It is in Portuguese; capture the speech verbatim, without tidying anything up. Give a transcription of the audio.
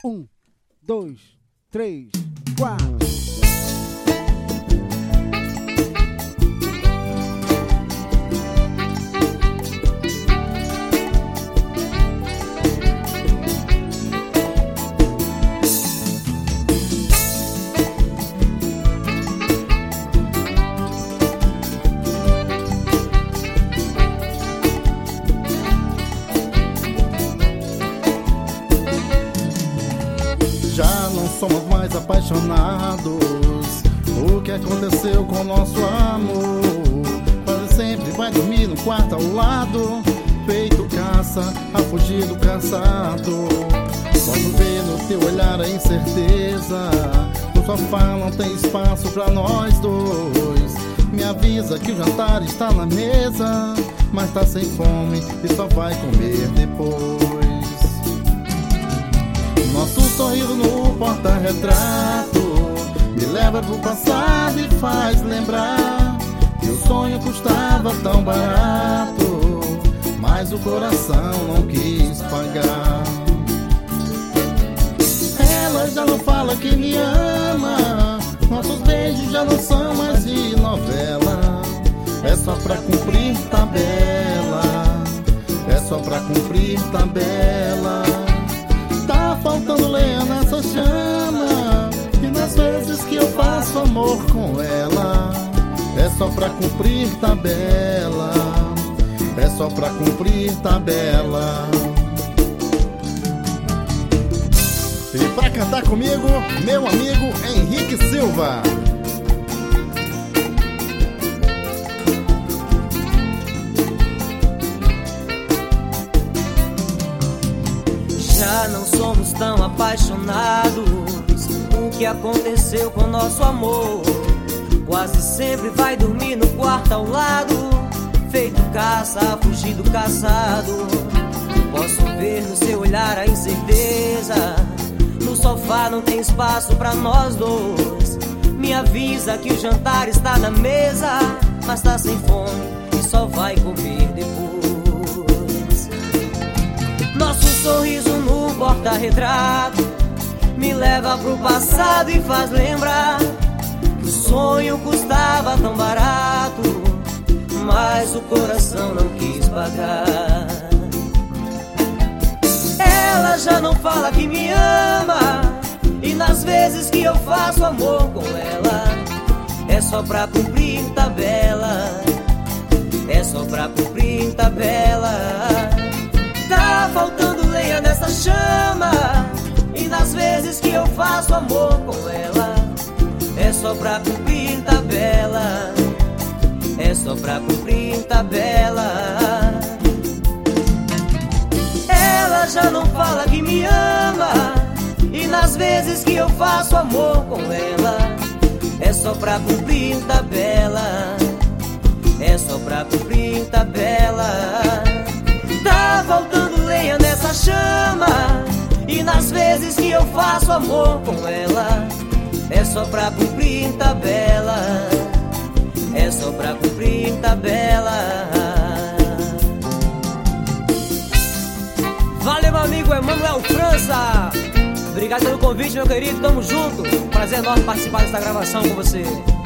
Um, dois, três, quatro. Já não somos mais apaixonados. O que aconteceu com o nosso amor? Quase sempre vai dormir no quarto ao lado, feito caça, a fugir do caçado. Posso ver no teu olhar a incerteza. No sofá não tem espaço pra nós dois. Me avisa que o jantar está na mesa, mas tá sem fome e só vai comer depois. Nosso sorriso no porta-retrato me leva pro passado e faz lembrar que o sonho custava tão barato, mas o coração não quis pagar. Ela já não fala que me ama, nossos beijos já não são mais de novela. É só pra cumprir tabela, é só pra cumprir tabela. Tá faltando lenha nessa chama, e nas vezes que eu faço amor com ela, é só pra cumprir tabela, é só pra cumprir tabela. E pra cantar comigo, meu amigo Henrique Silva. Já não somos tão apaixonados. O que aconteceu com nosso amor? Quase sempre vai dormir no quarto ao lado, feito caça, a fugir do caçado. Posso ver no seu olhar a incerteza. No sofá não tem espaço pra nós dois. Me avisa que o jantar está na mesa, mas tá sem fome e só vai comer depois. Nosso sorriso no porta-retrato me leva pro passado e faz lembrar que o sonho custava tão barato, mas o coração não quis pagar. Ela já não fala que me ama, e nas vezes que eu faço amor com ela, é só pra cumprir tabela, é só pra cumprir tabela. Tá faltando lenha nessa chama, e nas vezes que eu faço amor com ela, é só pra cumprir tabela, é só pra cumprir tabela. Ela já não fala que me ama, e nas vezes que eu faço amor com ela, é só pra cumprir tabela, é só pra cumprir tabela. Tá faltando lenha nessa chama, e nas vezes que eu faço amor com ela, é só pra cumprir tabela, é só pra cumprir tabela. Valeu, meu amigo Emanuel França. Obrigado pelo convite, meu querido, tamo junto. Prazer enorme participar dessa gravação com você.